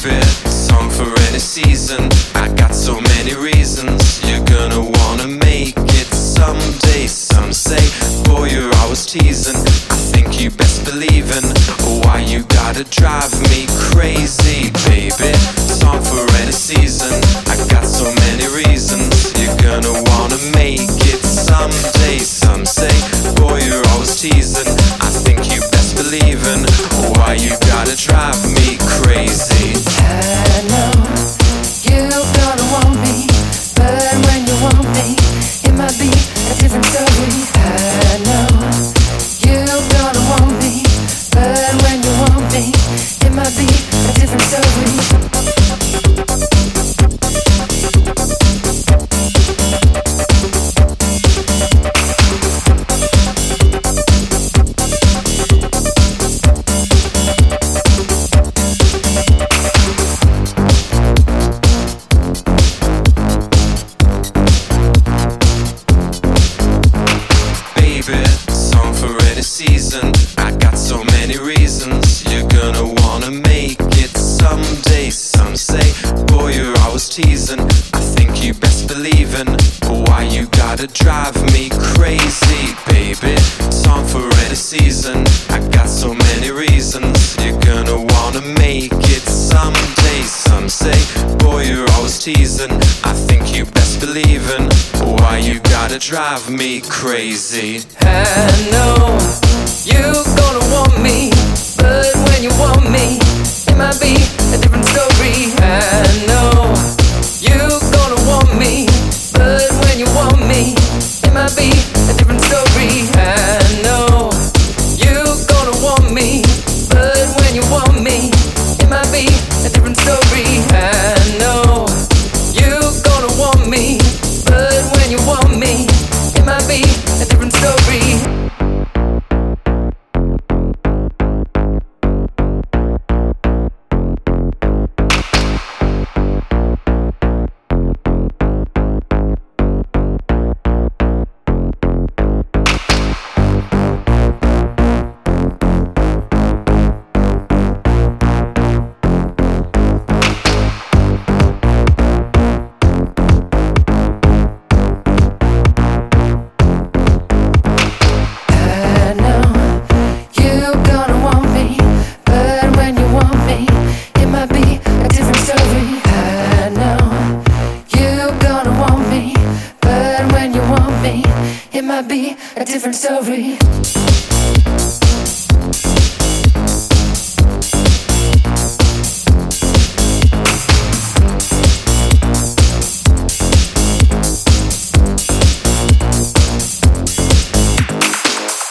Baby, song for any season. I got so many reasons. You're gonna wanna make it someday. Some say, boy, you're always teasing. I think you best believe in why you gotta drive me crazy. Baby, song for any season. I got so many reasons. You're gonna wanna make it someday. Some say, boy, you're always teasing. I think you best believe in why you gotta drive me crazy. I know you're gonna want me, but when you want me, it might be a different story. I know you're gonna want me, but when you want me, it might be a different story. Season. I got so many reasons. You're gonna wanna make it someday. Some say, boy, you're always teasing. I think you best believe in why you gotta drive me crazy. Baby, song for any season. I got so many reasons. You're gonna wanna make it someday. Some say, boy, you're always teasing. I think you best believe in why you gotta drive me crazy. I know you're gonna want me, but when you want me, it might be a different story. I know you're gonna want me, but when you want me, it might be a different story. I know you're gonna want me, but when you want me, it might be a different story. I know you're gonna want me, but when you want me, it might be a different story. It might be a different story.